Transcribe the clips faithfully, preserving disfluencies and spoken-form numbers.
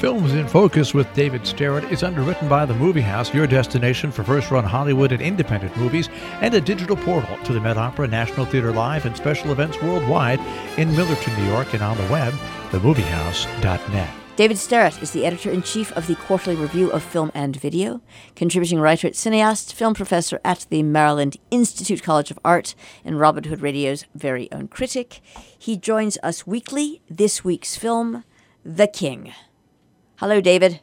Films in Focus with David Sterrett is underwritten by The Movie House, your destination for first-run Hollywood and independent movies, and a digital portal to the Met Opera, National Theatre Live, and special events worldwide in Millerton, New York, and on the web, the movie house dot net. David Sterrett is the editor-in-chief of the Quarterly Review of Film and Video, contributing writer at Cineast, film professor at the Maryland Institute College of Art, and Robin Hood Radio's very own critic. He joins us weekly. This week's film, The King. Hello, David.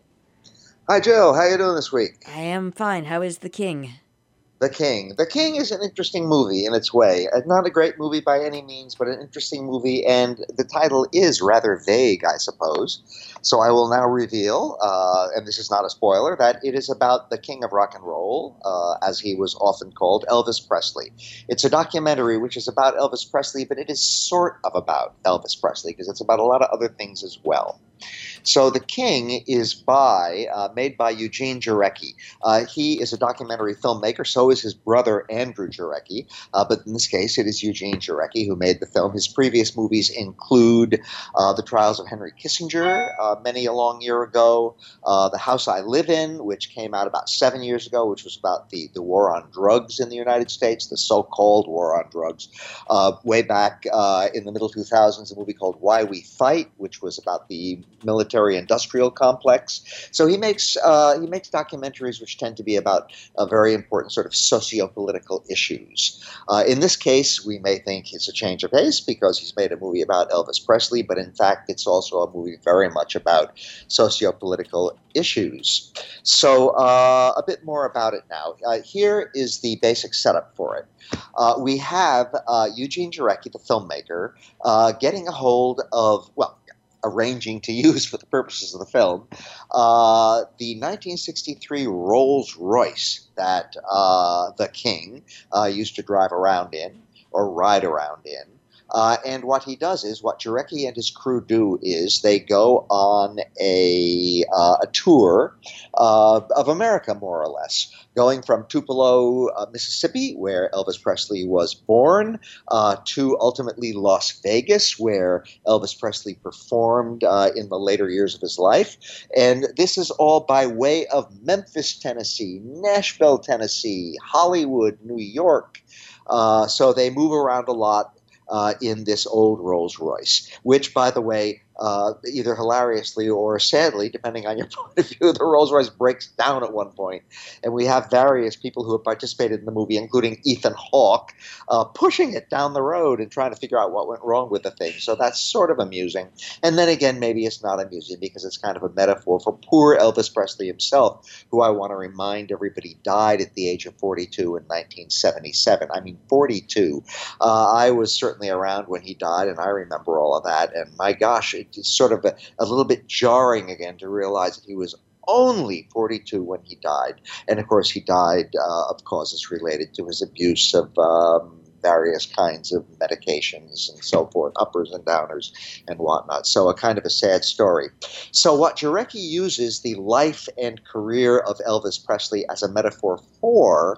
Hi, Jill. How are you doing this week? I am fine. How is The King? The King. The King is an interesting movie in its way. Not a great movie by any means, but an interesting movie, and the title is rather vague, I suppose. So I will now reveal, uh, and this is not a spoiler, that it is about the King of Rock and Roll, uh, as he was often called, Elvis Presley. It's a documentary which is about Elvis Presley, but it is sort of about Elvis Presley, because it's about a lot of other things as well. So The King is by, uh, made by Eugene Jarecki. Uh, he is a documentary filmmaker, so is his brother Andrew Jarecki, uh, but in this case it is Eugene Jarecki who made the film. His previous movies include uh, The Trials of Henry Kissinger, uh, many a long year ago, uh, The House I Live In, which came out about seven years ago, which was about the, the war on drugs in the United States, the so-called war on drugs. Uh, way back uh, in the middle two thousands, a movie called Why We Fight, which was about the military-industrial complex. So he makes uh, he makes documentaries which tend to be about uh, very important sort of socio-political issues. Uh, in this case, we may think it's a change of pace because he's made a movie about Elvis Presley, but in fact, it's also a movie very much about socio-political issues. So uh, a bit more about it now. Uh, here is the basic setup for it. Uh, we have uh, Eugene Jarecki, the filmmaker, uh, getting a hold of, well, arranging to use for the purposes of the film, uh, the nineteen sixty-three Rolls-Royce that uh, the King uh, used to drive around in, or ride around in. Uh, and what he does is, what Jarecki and his crew do is they go on a, uh, a tour uh, of America, more or less, going from Tupelo, uh, Mississippi, where Elvis Presley was born, uh, to ultimately Las Vegas, where Elvis Presley performed uh, in the later years of his life. And this is all by way of Memphis, Tennessee, Nashville, Tennessee, Hollywood, New York. Uh, so they move around a lot Uh, in this old Rolls-Royce, which, by the way, uh, either hilariously or sadly, depending on your point of view, the Rolls-Royce breaks down at one point. And we have various people who have participated in the movie, including Ethan Hawke, uh, pushing it down the road and trying to figure out what went wrong with the thing. So that's sort of amusing. And then again, maybe it's not amusing because it's kind of a metaphor for poor Elvis Presley himself, who I want to remind everybody died at the age of forty-two in nineteen seventy-seven. I mean, forty-two. Uh, I was certainly around when he died, and I remember all of that. And my gosh, it's sort of a, a little bit jarring again to realize that he was only forty-two when he died. And of course, he died uh, of causes related to his abuse of um, various kinds of medications and so forth, uppers and downers and whatnot. So a kind of a sad story. So what Jarecki uses the life and career of Elvis Presley as a metaphor for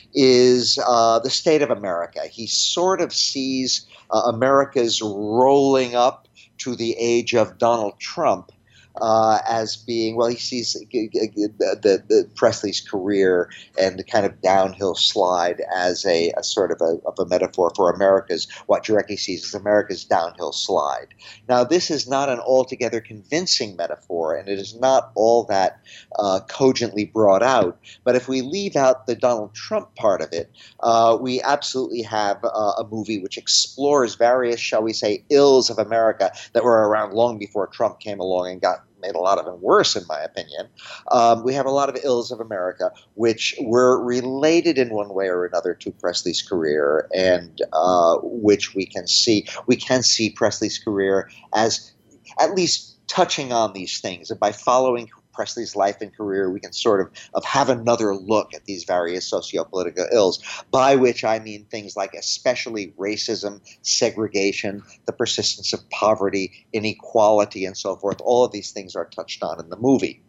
is uh, the state of America. He sort of sees uh, America's rolling up to the age of Donald Trump uh, as being, well, he sees the, the, the Presley's career and the kind of downhill slide as a, a sort of a, of a metaphor for America's, what Jarecki sees as America's downhill slide. Now, this is not an altogether convincing metaphor, and it is not all that uh, cogently brought out, but if we leave out the Donald Trump part of it, uh, we absolutely have uh, a movie which explores various, shall we say, ills of America that were around long before Trump came along and got made a lot of them worse, in my opinion. Um, we have a lot of ills of America which were related in one way or another to Presley's career, and uh, which we can see. We can see Presley's career as at least touching on these things, and by following Presley's life and career, we can sort of, of have another look at these various socio-political ills, by which I mean things like especially racism, segregation, the persistence of poverty, inequality, and so forth. All of these things are touched on in the movie.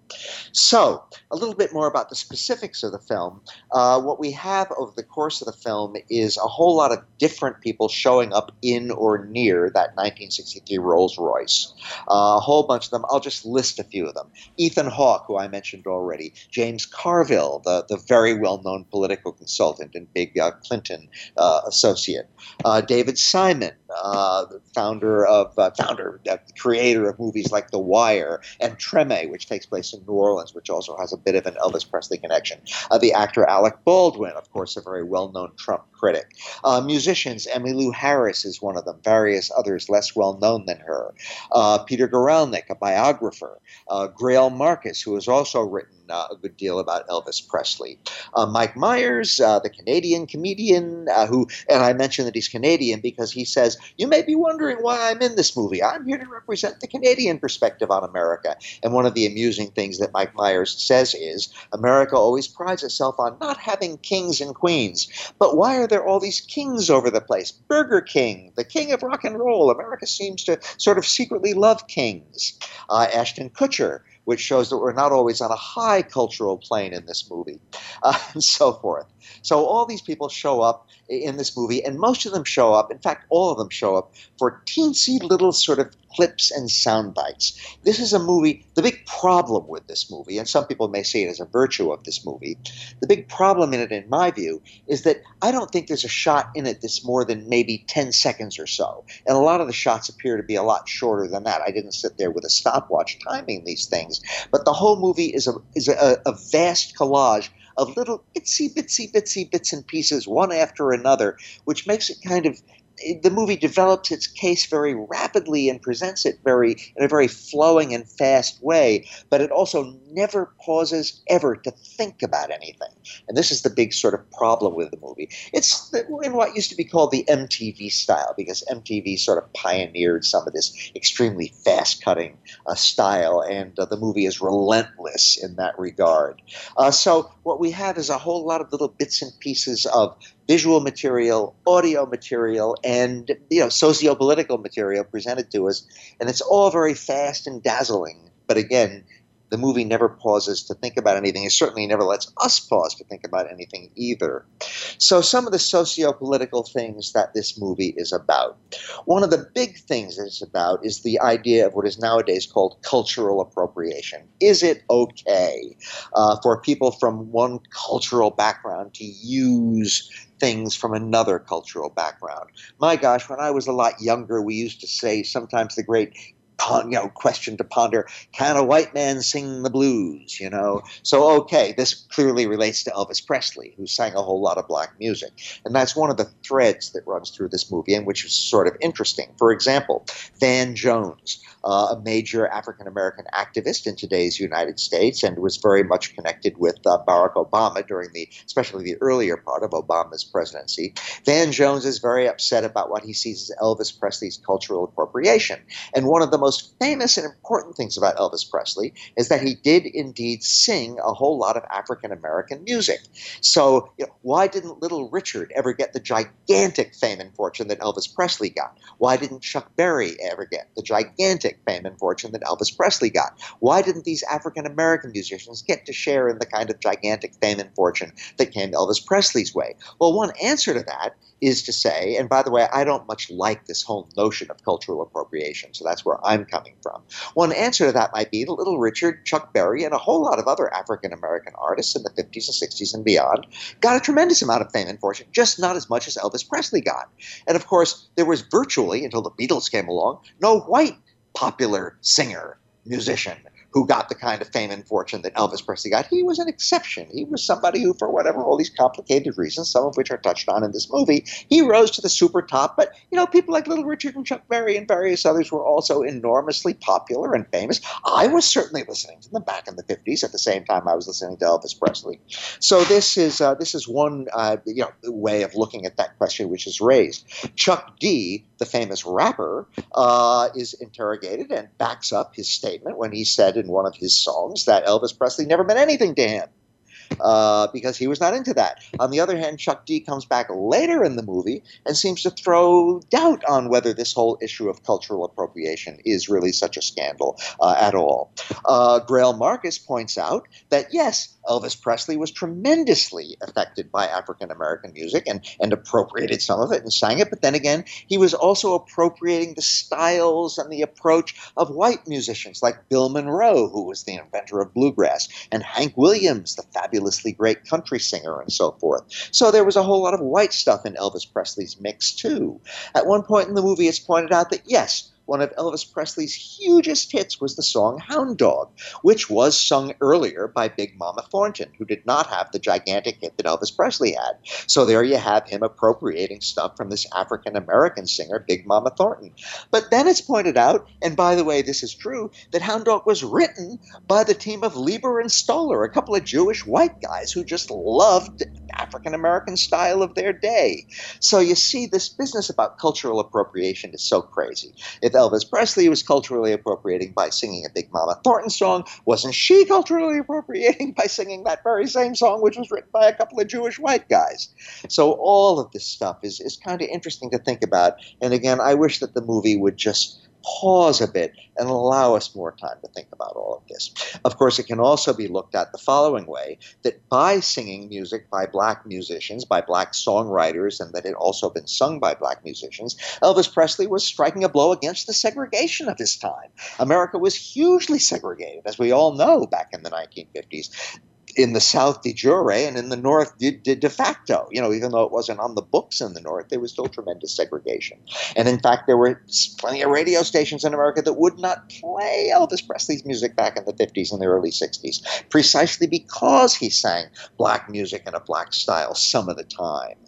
So, a little bit more about the specifics of the film. Uh, what we have over the course of the film is a whole lot of different people showing up in or near that nineteen sixty-three Rolls-Royce. Uh, a whole bunch of them. I'll just list a few of them. Ethan Hawke, who I mentioned already. James Carville, the, the very well-known political consultant and big uh, Clinton uh, associate. Uh, David Simon, uh, the founder of, uh, founder, uh, creator of movies like The Wire and Treme, which takes place in New Orleans, which also has a bit of an Elvis Presley connection. Uh, the actor Alec Baldwin, of course, a very well-known Trump critic. Uh, musicians, Emmylou Harris is one of them, various others less well-known than her. Uh, Peter Guralnick, a biographer. Uh, Grail Marcus, who has also written uh, a good deal about Elvis Presley. Uh, Mike Myers, uh, the Canadian comedian, uh, who, and I mention that he's Canadian because he says, you may be wondering why I'm in this movie. I'm here to represent the Canadian perspective on America. And one of the amusing things that Mike Myers says is, America always prides itself on not having kings and queens. But why are there all these kings over the place? Burger King, the king of rock and roll. America seems to sort of secretly love kings. Uh, Ashton Kutcher, which shows that we're not always on a high cultural plane in this movie, uh, and so forth. So all these people show up in this movie, and most of them show up, in fact, all of them show up for teensy little sort of clips and sound bites. This is a movie, the big problem with this movie, and some people may see it as a virtue of this movie, the big problem in it, in my view, is that I don't think there's a shot in it that's more than maybe ten seconds or so. And a lot of the shots appear to be a lot shorter than that. I didn't sit there with a stopwatch timing these things. But the whole movie is a, is a, a vast collage of little itsy bitsy bitsy bits and pieces, one after another, which makes it kind of, the movie develops its case very rapidly and presents it very in a very flowing and fast way, but it also never pauses ever to think about anything. And this is the big sort of problem with the movie. It's in what used to be called the M T V style, because M T V sort of pioneered some of this extremely fast-cutting uh, style, and uh, the movie is relentless in that regard. Uh, so what we have is a whole lot of little bits and pieces of visual material, audio material, and you know, socio-political material presented to us, and it's all very fast and dazzling. But again, the movie never pauses to think about anything. It certainly never lets us pause to think about anything either. So some of the socio-political things that this movie is about. One of the big things that it's about is the idea of what is nowadays called cultural appropriation. Is it okay uh, for people from one cultural background to use things from another cultural background? My gosh, when I was a lot younger, we used to say sometimes the great you know, question to ponder, can a white man sing the blues, you know? So, okay, this clearly relates to Elvis Presley, who sang a whole lot of black music. And that's one of the threads that runs through this movie, and which is sort of interesting. For example, Van Jones, uh, a major African-American activist in today's United States, and was very much connected with uh, Barack Obama during the, especially the earlier part of Obama's presidency. Van Jones is very upset about what he sees as Elvis Presley's cultural appropriation. And one of the most famous and important things about Elvis Presley is that he did indeed sing a whole lot of African-American music. So, you know, why didn't Little Richard ever get the gigantic fame and fortune that Elvis Presley got? Why didn't Chuck Berry ever get the gigantic fame and fortune that Elvis Presley got? Why didn't these African-American musicians get to share in the kind of gigantic fame and fortune that came Elvis Presley's way? Well, one answer to that is to say, and by the way, I don't much like this whole notion of cultural appropriation, so that's where I'm coming from. One answer to that might be that Little Richard, Chuck Berry, and a whole lot of other African-American artists in the fifties and sixties and beyond got a tremendous amount of fame and fortune, just not as much as Elvis Presley got. And of course, there was virtually, until the Beatles came along, no white popular singer, musician, who got the kind of fame and fortune that Elvis Presley got. He was an exception. He was somebody who, for whatever, all these complicated reasons, some of which are touched on in this movie, he rose to the super top. But, you know, people like Little Richard and Chuck Berry and various others were also enormously popular and famous. I was certainly listening to them back in the fifties at the same time I was listening to Elvis Presley. So this is uh, this is one uh, you know way of looking at that question which is raised. Chuck D, the famous rapper, uh, is interrogated and backs up his statement when he said in one of his songs that Elvis Presley never meant anything to him. uh, because he was not into that. On the other hand, Chuck D comes back later in the movie and seems to throw doubt on whether this whole issue of cultural appropriation is really such a scandal uh, at all. Uh, Grail Marcus points out that, yes, Elvis Presley was tremendously affected by African American music and, and appropriated some of it and sang it. But then again, he was also appropriating the styles and the approach of white musicians like Bill Monroe, who was the inventor of bluegrass, and Hank Williams, the fabulously great country singer, and so forth. So there was a whole lot of white stuff in Elvis Presley's mix, too. At one point in the movie, it's pointed out that, yes, one of Elvis Presley's hugest hits was the song Hound Dog, which was sung earlier by Big Mama Thornton, who did not have the gigantic hit that Elvis Presley had. So there you have him appropriating stuff from this African-American singer, Big Mama Thornton. But then it's pointed out, and by the way, this is true, that Hound Dog was written by the team of Lieber and Stoller, a couple of Jewish white guys who just loved African-American style of their day. So you see, this business about cultural appropriation is so crazy. If Elvis Presley was culturally appropriating by singing a Big Mama Thornton song, wasn't she culturally appropriating by singing that very same song, which was written by a couple of Jewish white guys? So all of this stuff is, is kind of interesting to think about. And again, I wish that the movie would just pause a bit and allow us more time to think about all of this. Of course, it can also be looked at the following way, that by singing music by black musicians, by black songwriters, and that it also been sung by black musicians, Elvis Presley was striking a blow against the segregation of his time. America was hugely segregated, as we all know, back in the nineteen fifties. In the South de jure and in the North de, de, de facto. You know, even though it wasn't on the books in the North, there was still tremendous segregation. And in fact, there were plenty of radio stations in America that would not play Elvis Presley's music back in the fifties and the early sixties, precisely because he sang black music in a black style some of the time.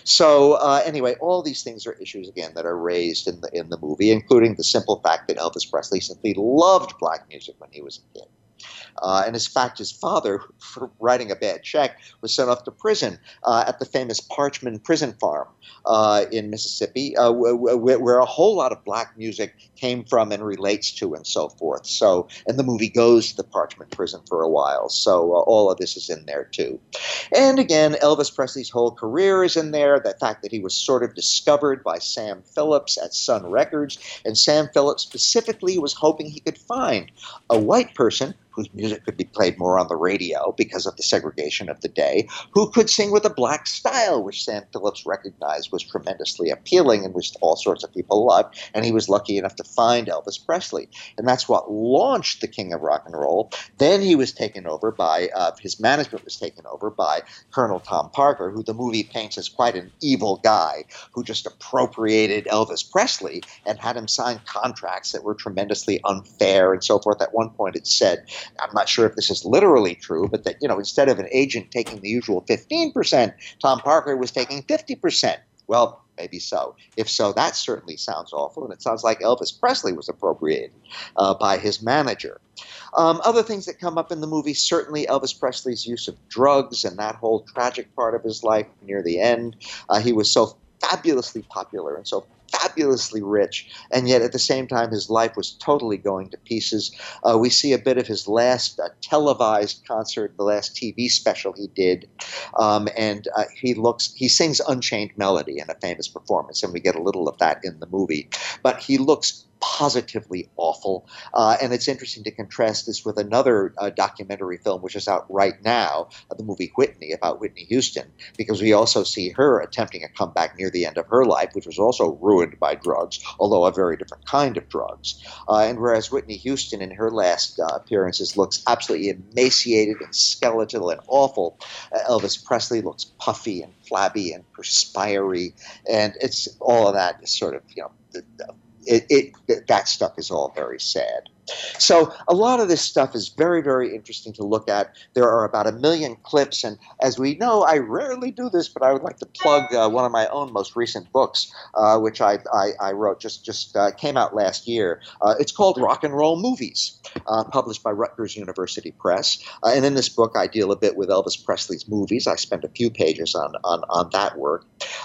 So uh, anyway, all these things are issues, again, that are raised in the in the movie, including the simple fact that Elvis Presley simply loved black music when he was a kid. Uh, and in fact, his father, for writing a bad check, was sent off to prison uh, at the famous Parchman Prison Farm uh, in Mississippi, uh, where, where a whole lot of black music came from and relates to and so forth. So, and the movie goes to the Parchman Prison for a while. So uh, all of this is in there, too. And again, Elvis Presley's whole career is in there. The fact that he was sort of discovered by Sam Phillips at Sun Records. And Sam Phillips specifically was hoping he could find a white person whose music could be played more on the radio because of the segregation of the day, who could sing with a black style, which Sam Phillips recognized was tremendously appealing and which all sorts of people loved. And he was lucky enough to find Elvis Presley. And that's what launched the King of Rock and Roll. Then he was taken over by, uh, his management was taken over by Colonel Tom Parker, who the movie paints as quite an evil guy who just appropriated Elvis Presley and had him sign contracts that were tremendously unfair and so forth. At one point it said, I'm not sure if this is literally true, but that, you know, instead of an agent taking the usual fifteen percent, Tom Parker was taking fifty percent. Well, maybe so. If so, that certainly sounds awful, and it sounds like Elvis Presley was appropriated uh, by his manager. Um, other things that come up in the movie, certainly Elvis Presley's use of drugs and that whole tragic part of his life near the end. Uh, he was so fabulously popular and so fabulously rich, and yet at the same time his life was totally going to pieces. Uh, we see a bit of his last uh, televised concert, the last T V special he did, um, and uh, he looks, he sings Unchained Melody in a famous performance, and we get a little of that in the movie, but he looks positively awful. Uh, and it's interesting to contrast this with another uh, documentary film which is out right now, uh, the movie Whitney, about Whitney Houston, because we also see her attempting a comeback near the end of her life, which was also ruined by drugs, although a very different kind of drugs. Uh, and whereas Whitney Houston in her last uh, appearances looks absolutely emaciated and skeletal and awful, uh, Elvis Presley looks puffy and flabby and perspiry, and it's all of that is sort of, you know, the, the, It, it, that stuff is all very sad. So a lot of this stuff is very, very interesting to look at. There are about a million clips, and as we know, I rarely do this, but I would like to plug uh, one of my own most recent books, uh, which I, I, I wrote, just, just uh, came out last year. Uh, it's called Rock and Roll Movies, uh, published by Rutgers University Press. Uh, and in this book, I deal a bit with Elvis Presley's movies. I spend a few pages on, on, on that work.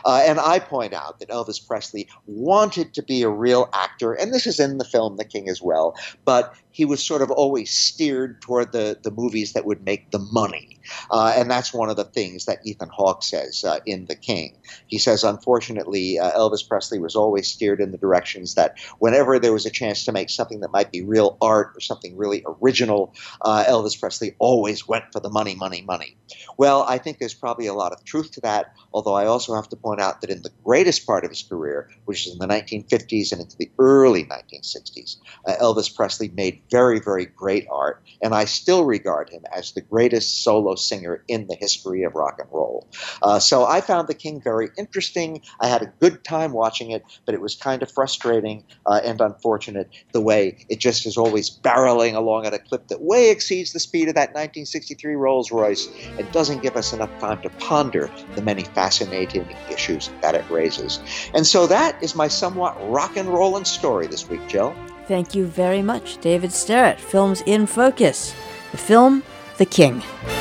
Uh, and I point out that Elvis Presley wanted to be a real actor, and this is in the film The King as well, but he was sort of always steered toward the, the movies that would make the money. Uh, and that's one of the things that Ethan Hawke says uh, in The King. He says, unfortunately, uh, Elvis Presley was always steered in the directions that whenever there was a chance to make something that might be real art or something really original, uh, Elvis Presley always went for the money, money, money. Well, I think there's probably a lot of truth to that, although I also have to point out that in the greatest part of his career, which is in the nineteen fifties and into the early nineteen sixties, uh, Elvis Presley made very, very great art, and I still regard him as the greatest solo singer in the history of rock and roll. Uh, so I found The King very interesting. I had a good time watching it, but it was kind of frustrating uh, and unfortunate the way it just is always barreling along at a clip that way exceeds the speed of that nineteen sixty-three Rolls-Royce and doesn't give us enough time to ponder the many fascinating issues that it raises. And so that is my somewhat rock and rollin' story this week, Jill. Thank you very much, David Sterrett. Films in Focus. The film, The King.